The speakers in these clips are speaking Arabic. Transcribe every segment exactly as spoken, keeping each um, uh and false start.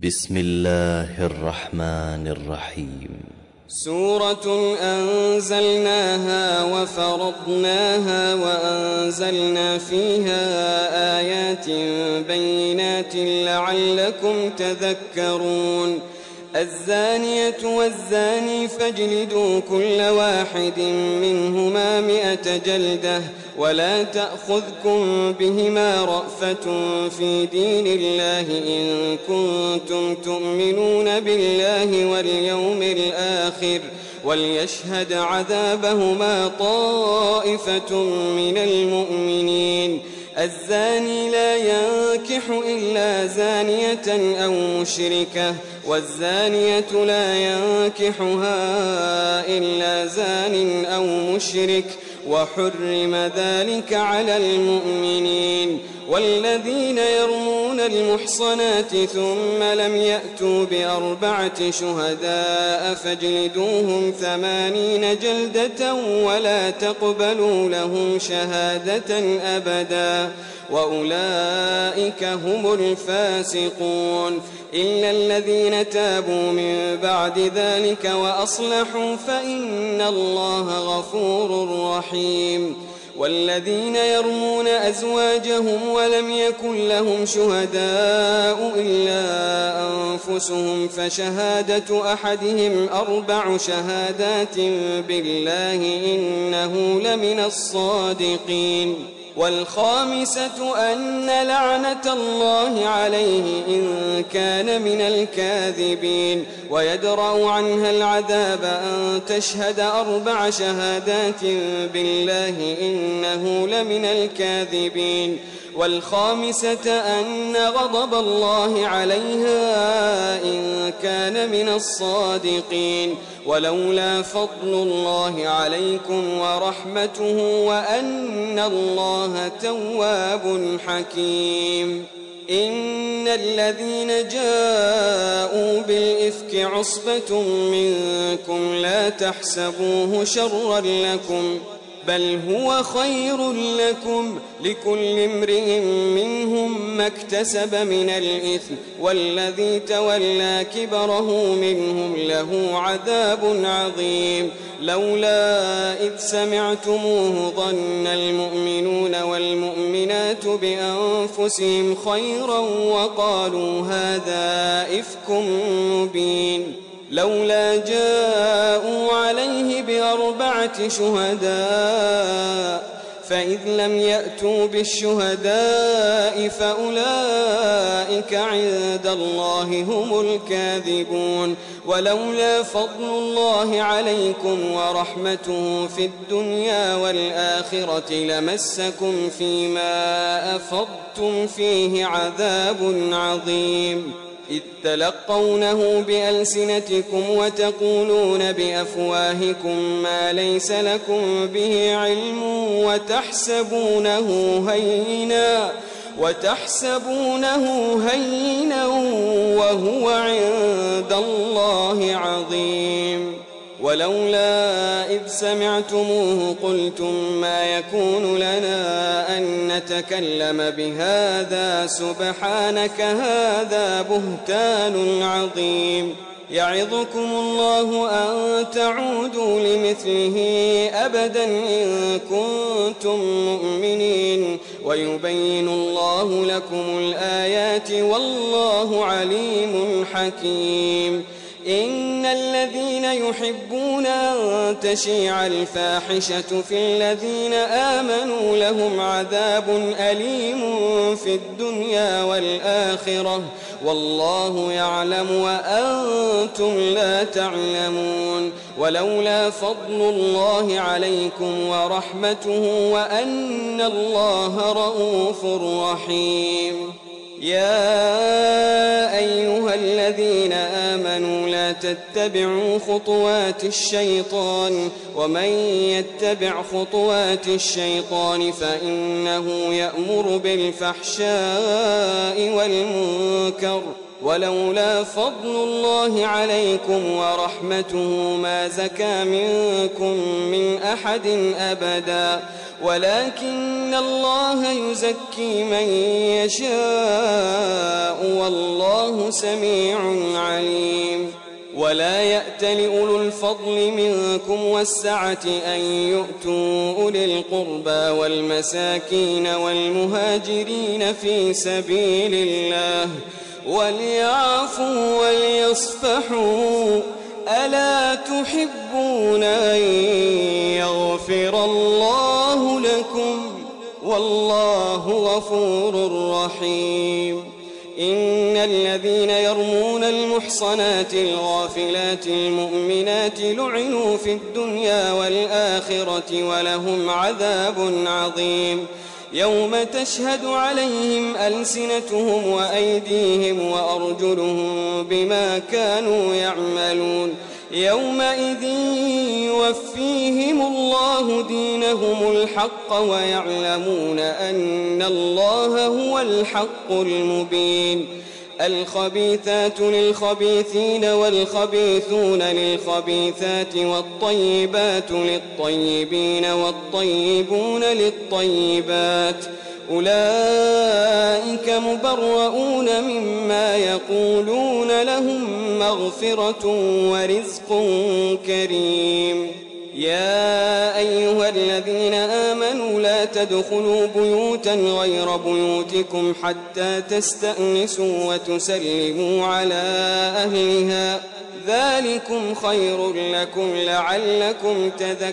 بسم الله الرحمن الرحيم. سورة أنزلناها وفرضناها وأنزلنا فيها آيات بينات لعلكم تذكرون. الزانية والزاني فاجلدوا كل واحد منهما مئة جلدة ولا تأخذكم بهما رأفة في دين الله إن كنتم تؤمنون بالله واليوم الآخر وليشهد عذابهما طائفة من المؤمنين. الزاني لا ينكح إلا زانية أو مشركة والزانية لا ينكحها إلا زان أو مشرك وحرم ذلك على المؤمنين. والذين يرمون المحصنات ثم لم يأتوا بأربعة شهداء فاجلدوهم ثمانين جلدة ولا تقبلوا لهم شهادة أبدا وأولئك هم الفاسقون إلا الذين تابوا من بعد ذلك وأصلحوا فإن الله غفور رحيم. والذين يرمون أزواجهم ولم يكن لهم شهداء إلا أنفسهم فشهادة أحدهم أربع شهادات بالله إنه لمن الصادقين. والخامسة أن لعنة الله عليه إن كان من الكاذبين ويدرأ عنها العذاب أن تشهد أربع شهادات بالله إنه لمن الكاذبين. والخامسة أن غضب الله عليها إن كان من الصادقين ولولا فضل الله عليكم ورحمته وأن الله تواب حكيم. إن الذين جاءوا بالإفك عصبة منكم لا تحسبوه شرا لكم بل هو خير لكم لكل امرئ منهم ما اكتسب من الإثم والذي تولى كبره منهم له عذاب عظيم. لولا إذ سمعتموه ظن المؤمنون والمؤمنات بأنفسهم خيرا وقالوا هذا إفك مبين. لولا جاءوا عليه بأربعة شهداء فإذ لم يأتوا بالشهداء فأولئك عند الله هم الكاذبون. ولولا فضل الله عليكم ورحمته في الدنيا والآخرة لمسكم فيما أفضتم فيه عذاب عظيم إذ تلقونه بألسنتكم وتقولون بأفواهكم ما ليس لكم به علم وتحسبونه هينا وتحسبونه هينا وهو عند الله عظيم. ولولا إذ سمعتموه قلتم ما يكون لنا أن نتكلم بهذا سبحانك هذا بهتان عظيم. يعظكم الله أن تعودوا لمثله أبدا إن كنتم مؤمنين ويبين الله لكم الآيات والله عليم حكيم. إن الذين يحبون أن تشيع الفاحشة في الذين آمنوا لهم عذاب أليم في الدنيا والآخرة والله يعلم وأنتم لا تعلمون. ولولا فضل الله عليكم ورحمته وأن الله رؤوف رحيم. يا أيها الذين آمنوا لا تتبعوا خطوات الشيطان ومن يتبع خطوات الشيطان فإنه يأمر بالفحشاء والمنكر ولولا فضل الله عليكم ورحمته ما زكى منكم من أحد أبدا ولكن الله يزكي من يشاء والله سميع عليم. ولا يأت لأولو الفضل منكم والسعة أن يؤتوا أولي القربى والمساكين والمهاجرين في سبيل الله وليعفوا وليصفحوا ألا تحبون أن يغفر الله لكم والله غفور رحيم. إن الذين يرمون المحصنات الغافلات المؤمنات لعنوا في الدنيا والآخرة ولهم عذاب عظيم يوم تشهد عليهم ألسنتهم وأيديهم وأرجلهم بما كانوا يعملون يومئذ يوفيهم الله دينهم الحق ويعلمون أن الله هو الحق المبين. الخبيثات للخبيثين والخبيثون للخبيثات والطيبات للطيبين والطيبون للطيبات أولئك مبرؤون مما يقولون لهم مغفرة ورزق كريم. يا أيها الذين آمنوا لا تدخلوا بيوتا غير بيوتكم حتى تستأنسوا وتسلموا على أهلها ذلكم خير لكم لعلكم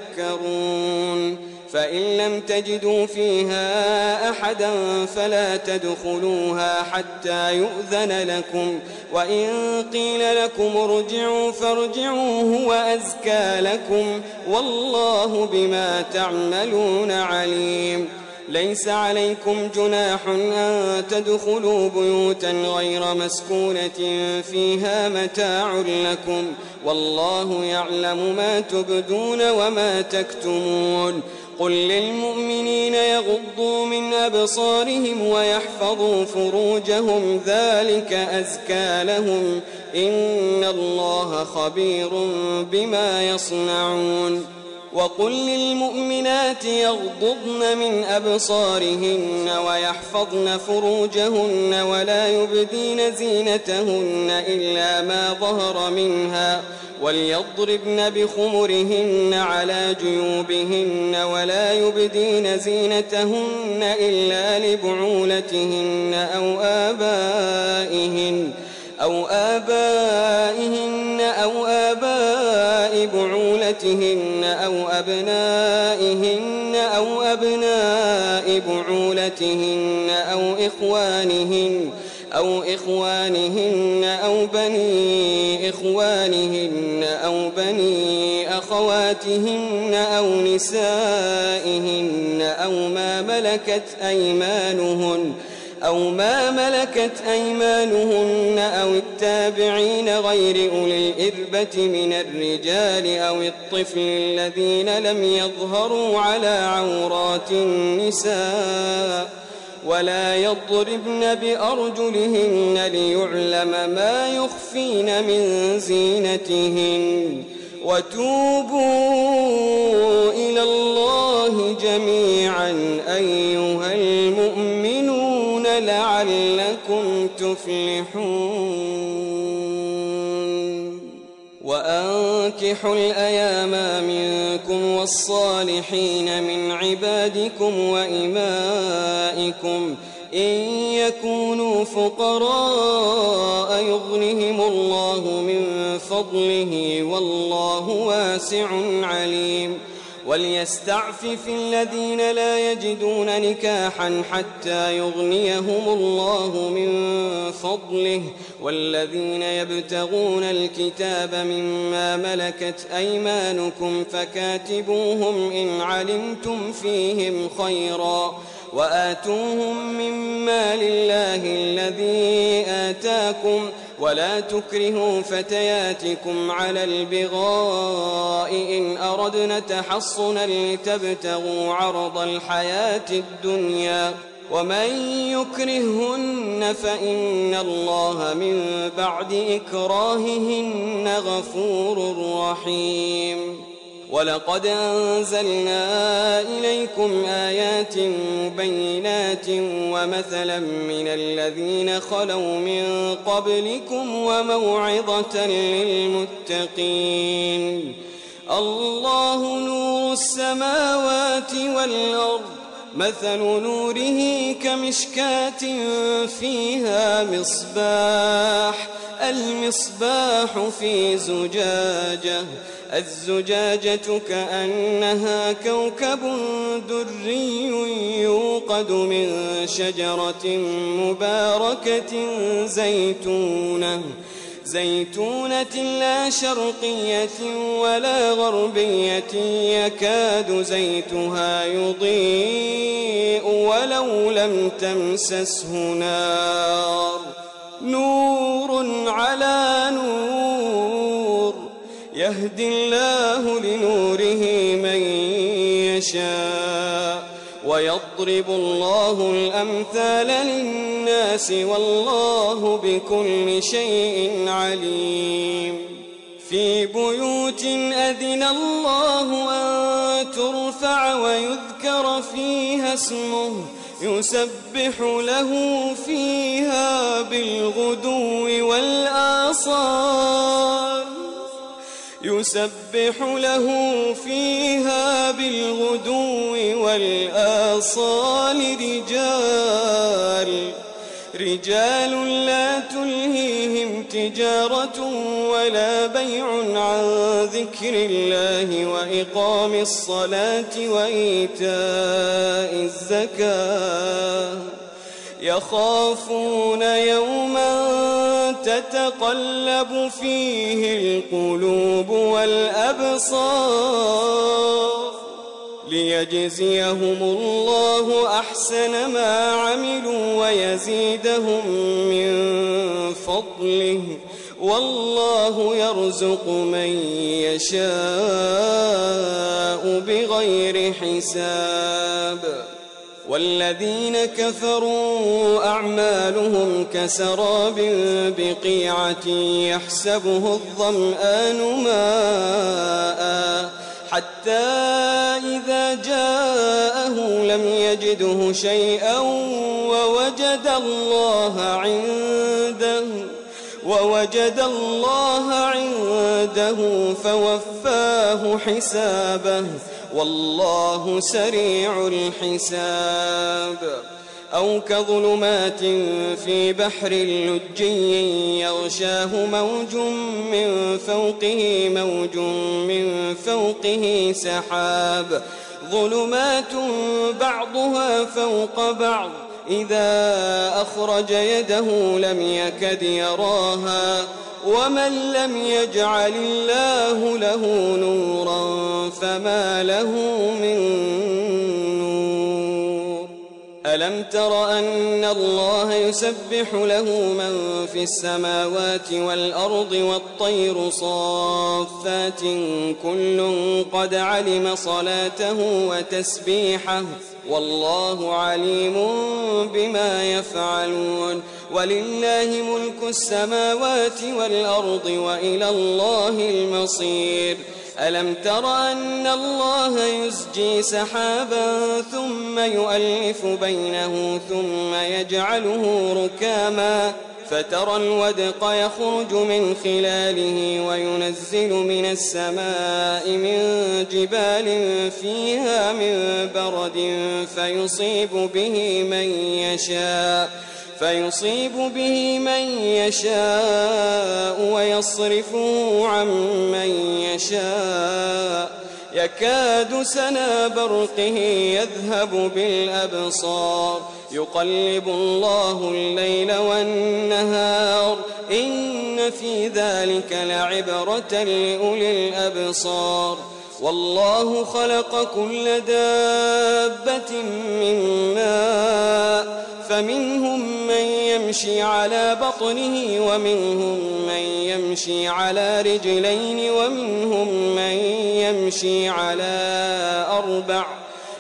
تذكرون. فإن لم تجدوا فيها أحدا فلا تدخلوها حتى يؤذن لكم وإن قيل لكم ارجعوا فارجعوا هو أزكى لكم والله بما تعملون عليم. ليس عليكم جناح أن تدخلوا بيوتا غير مسكونة فيها متاع لكم والله يعلم ما تبدون وما تكتمون. قل للمؤمنين يغضوا من أبصارهم ويحفظوا فروجهم ذلك أزكى لهم إن الله خبير بما يصنعون. وقل للمؤمنات يغضضن من أبصارهن ويحفظن فروجهن ولا يبدين زينتهن إلا ما ظهر منها وليضربن بخمرهن على جيوبهن ولا يبدين زينتهن إلا لبعولتهن أو آبائهن أو آبائهن أو آباء بعولتهن أو أبنائهن أو أبناء بعولتهن أو إخوانهن أو إخوانهن أو بني إخوانهن أو بني أخواتهن أو نسائهن أو ما ملكت أيمانهن أو ما ملكت أيمانهن أو التابعين غير أولي الإربة من الرجال أو الطفل الذين لم يظهروا على عورات النساء ولا يضربن بأرجلهن ليعلم ما يخفين من زينتهن وتوبوا إلى الله جميعا أيها المؤمنون لعلكم تفلحون. وأنكحوا الأيام منكم والصالحين من عبادكم وإمائكم إن يكونوا فقراء يغنهم الله من فضله والله واسع عليم. وليستعفف الذين لا يجدون نكاحا حتى يغنيهم الله من فضله والذين يبتغون الكتاب مما ملكت أيمانكم فكاتبوهم إن علمتم فيهم خيرا وآتوهم مما لله الذي آتاكم ولا تكرهوا فتياتكم على البغاء إن أردنا تحصنا لتبتغوا عرض الحياة الدنيا ومن يكرههن فإن الله من بعد إكراههن غفور رحيم. ولقد أنزلنا إليكم آيات مبينات ومثلا من الذين خلوا من قبلكم وموعظة للمتقين. الله نور السماوات والأرض، مثل نوره كمشكاة فيها مصباح، المصباح في زجاجة، الزجاجة كأنها كوكب دري يوقد من شجرة مباركة زيتونة زيتونة لا شرقية ولا غربية يكاد زيتها يضيء ولو لم تمسسه نار، نور على نور، يهدي الله لنوره من يشاء ويضرب الله الأمثال للناس والله بكل شيء عليم. في بيوت أذن الله أن ترفع ويذكر فيها اسمه يسبح له فيها بالغدو والآصال يسبح له فيها بالغدو والآصال رجال رجال لا تلهيهم تجارة ولا بيع عن ذكر الله وإقام الصلاة وإيتاء الزكاة يخافون يوما تتقلب فيه القلوب والأبصار ليجزيهم الله أحسن ما عملوا ويزيدهم من فضله والله يرزق من يشاء بغير حساب. والذين كفروا أعمالهم كسراب بقيعة يحسبه الظمآن ماء حتى إذا جاءه لم يجده شيئا ووجد الله عنده ووجد الله عنده فوفاه حسابه والله سريع الحساب. أو كظلمات في بحر لجي يغشاه موج من فوقه موج من فوقه سحاب ظلمات بعضها فوق بعض إذا أخرج يده لم يكد يراها ومن لم يجعل الله له نورا فما له من نور. ألم تر أن الله يسبح له من في السماوات والأرض والطير صافات كل قد علم صلاته وتسبيحه والله عليم بما يفعلون. ولله ملك السماوات والأرض وإلى الله المصير. ألم تر أن الله يزجي سحابا ثم يؤلف بينه ثم يجعله ركاما فترى الودق يخرج من خلاله وينزل من السماء من جبال فيها من برد فيصيب به من يشاء فيصيب به من يشاء ويصرفه عن من يشاء يكاد سنا برقه يذهب بالأبصار يقلب الله الليل والنهار إن في ذلك لعبرة لأولي الأبصار. والله خلق كل دابة من ماء فمنهم من يمشي على بطنه ومنهم من يمشي على رجلين ومنهم من يمشي على أربع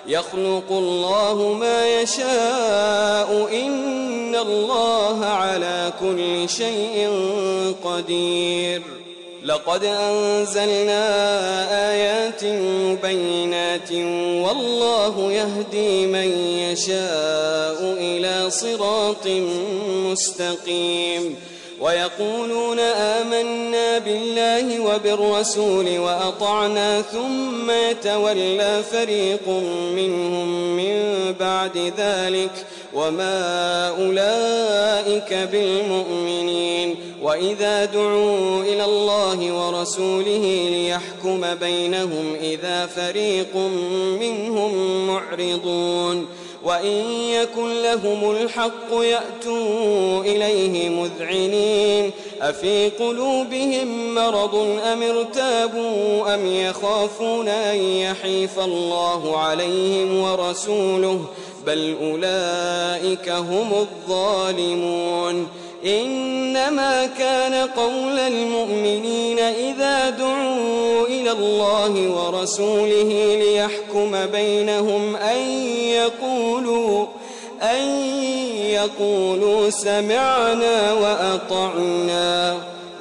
يخلق الله ما يشاء إن الله على كل شيء قدير. لقد أنزلنا آيات مبينات والله يهدي من يشاء إلى صراط مستقيم. ويقولون آمنا بالله وبالرسول وأطعنا ثم يتولى فريق منهم من بعد ذلك وما أولئك بالمؤمنين. وإذا دعوا إلى الله ورسوله ليحكم بينهم إذا فريق منهم معرضون. وإن يكن لهم الحق يأتوا إليه مذعنين. أفي قلوبهم مرض أم ارتابوا أم يخافون أن يحيف الله عليهم ورسوله بل أولئك هم الظالمون. إنما كان قول المؤمنين إذا دعوا إلى الله ورسوله ليحكم بينهم أن يقولوا أن يقولوا سمعنا وأطعنا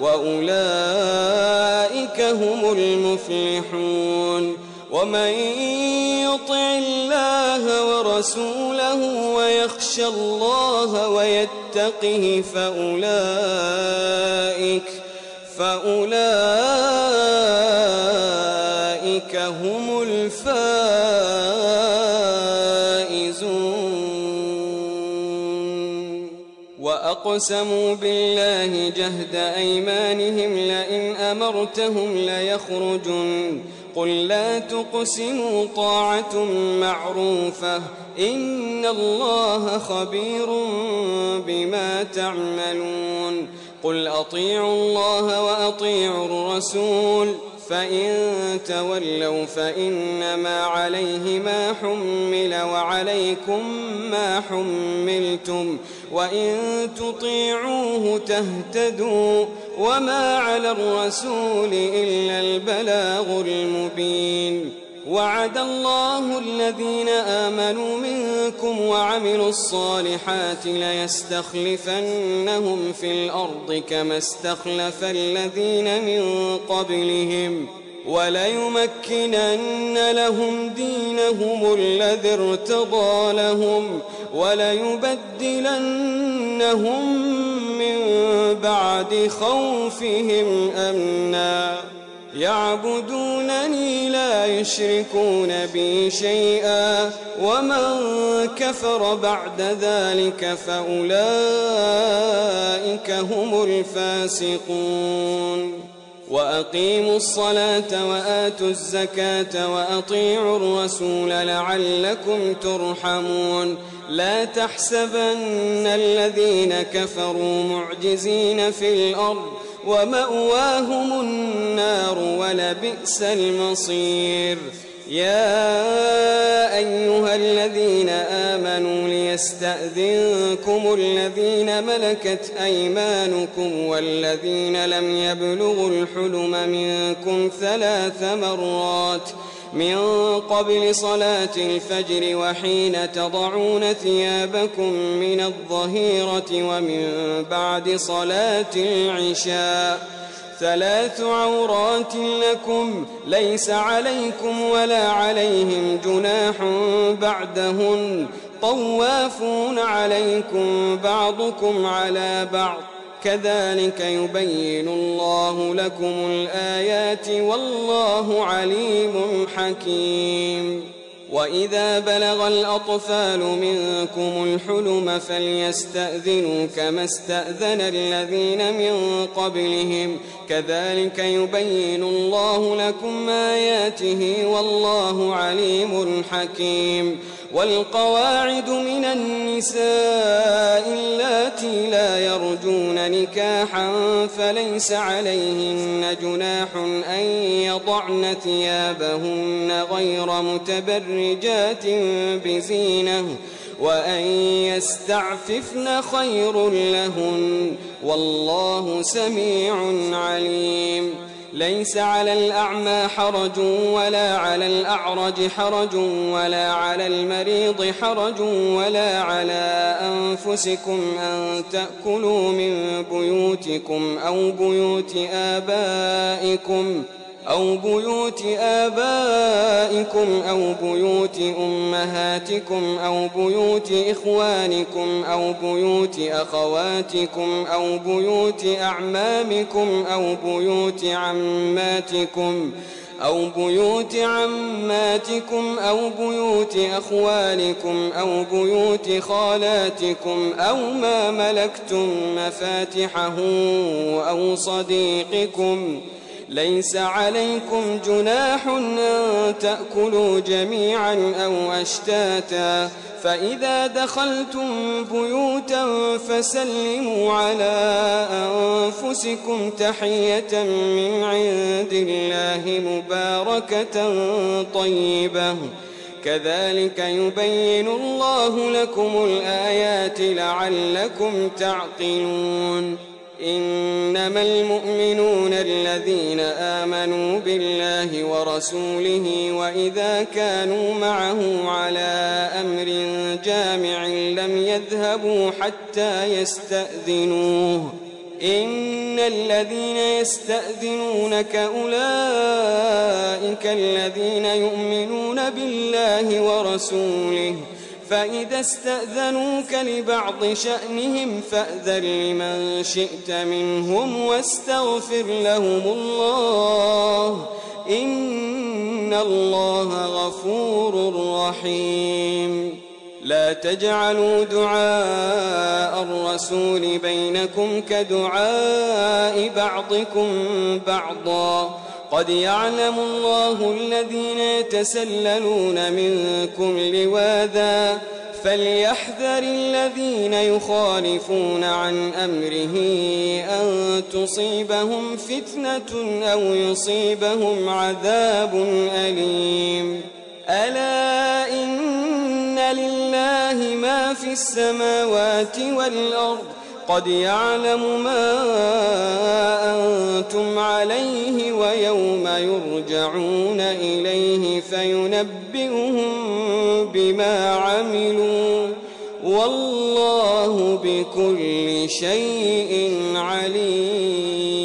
وأولئك هم المفلحون. ومن يطع الله ورسوله ويخشى الله ويتقه فأولئك فأولئك هم الفائزون. وأقسموا بالله جهد أيمانهم لئن أمرتهم ليخرجن قل لا تقسموا طاعة معروفة إن الله خبير بما تعملون. قل أطيعوا الله وأطيعوا الرسول فإن تولوا فإنما عليه ما حمل وعليكم ما حملتم وإن تطيعوه تهتدوا وما على الرسول إلا البلاغ المبين. وعد الله الذين آمنوا منكم وعملوا الصالحات ليستخلفنهم في الأرض كما استخلف الذين من قبلهم وليمكنن لهم دينهم الذي ارتضى لهم وليبدلنهم من بعد خوفهم أمنا يعبدونني لا يشركون بي شيئا ومن كفر بعد ذلك فأولئك هم الفاسقون. وأقيموا الصلاة وآتوا الزكاة وأطيعوا الرسول لعلكم ترحمون. لا تحسبن الذين كفروا معجزين في الأرض ومأواهم النار ولبئس المصير. يا أيها الذين آمنوا ليستأذنكم الذين ملكت أيمانكم والذين لم يبلغوا الحلم منكم ثلاث مرات من قبل صلاة الفجر وحين تضعون ثيابكم من الظهيرة ومن بعد صلاة العشاء ثلاث عورات لكم ليس عليكم ولا عليهم جناح بعدهن طوافون عليكم بعضكم على بعض كذلك يبين الله لكم الآيات والله عليم حكيم. وإذا بلغ الأطفال منكم الحلم فليستأذنوا كما استأذن الذين من قبلهم كذلك يبين الله لكم آياته والله عليم حكيم. والقواعد من النساء اللاتي لا يرجون نكاحا فليس عليهن جناح أن يضعن ثيابهن غير متبرجات بزينة وأن يستعففن خير لهن والله سميع عليم. ليس على الأعمى حرج ولا على الأعرج حرج ولا على المريض حرج ولا على أنفسكم أن تأكلوا من بيوتكم أو بيوت آبائكم أو بيوت آبائكم أو بيوت أمهاتكم أو بيوت إخوانكم أو بيوت أخواتكم أو بيوت أعمامكم أو بيوت عماتكم أو بيوت عماتكم أو بيوت أخوالكم أو بيوت خالاتكم أو ما ملكتم مفاتحه أو صديقكم. ليس عليكم جناح أن تأكلوا جميعا أو أشتاتا، فإذا دخلتم بيوتا فسلموا على أنفسكم تحية من عند الله مباركة طيبة، كذلك يبين الله لكم الآيات لعلكم تعقلون. إنما المؤمنون الذين آمنوا بالله ورسوله وإذا كانوا معه على أمر جامع لم يذهبوا حتى يستأذنوه. إن الذين يستأذنونك أولئك الذين يؤمنون بالله ورسوله، فإذا استأذنوك لبعض شأنهم فأذن لمن شئت منهم واستغفر لهم الله، إن الله غفور رحيم. لا تجعلوا دعاء الرسول بينكم كدعاء بعضكم بعضا، قد يعلم الله الذين يتسللون منكم لواذا، فليحذر الذين يخالفون عن أمره أن تصيبهم فتنة أو يصيبهم عذاب أليم. ألا إن لله ما في السماوات والأرض، قد يعلم ما أنتم عليه ويوم يرجعون إليه فينبئهم بما عملوا، والله بكل شيء عليم.